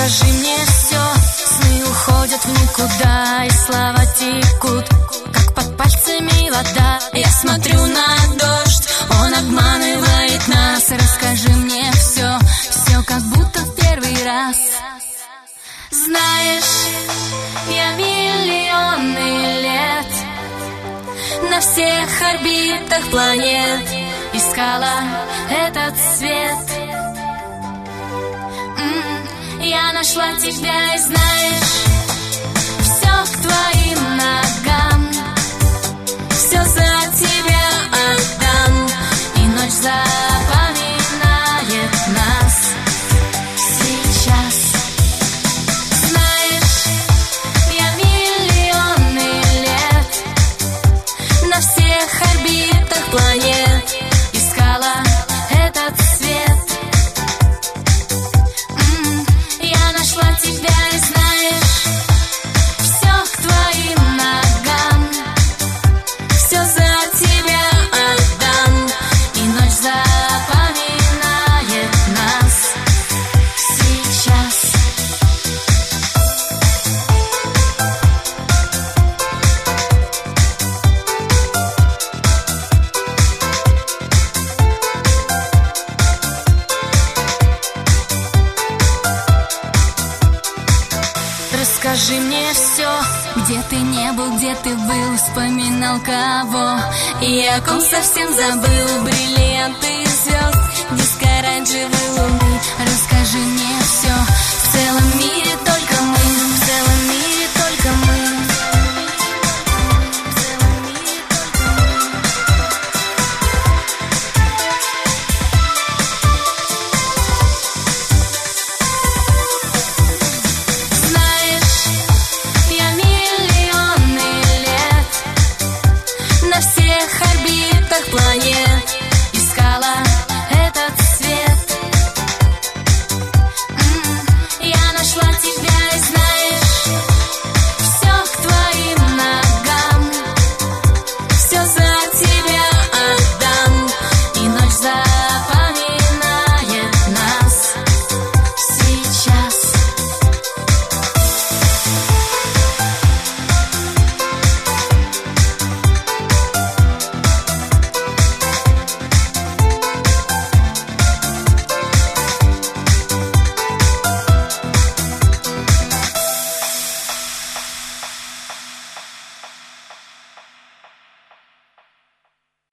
Расскажи мне все, сны уходят в никуда, и слова текут, как под пальцами вода. Я смотрю на дождь, он обманывает нас. Расскажи мне все, все как будто в первый раз. Знаешь, я миллионы лет на всех орбитах планет искала этот свет. Я нашла тебя, и знаешь, все к твоим ногам, все за тебя отдам, и ночь запоминает нас сейчас. Знаешь, я миллионы лет на всех орбитах планет искала этот свет. Я нашла тебя, и знаешь, все к твоим ногам, все за тебя отдам, и ночь запоминает нас сейчас. Расскажи мне все, где ты не был, где ты был, вспоминал кого, и о ком совсем забыл. Бриллианты звезд, диск оранжевой луны. Расскажи мне все, в целом мире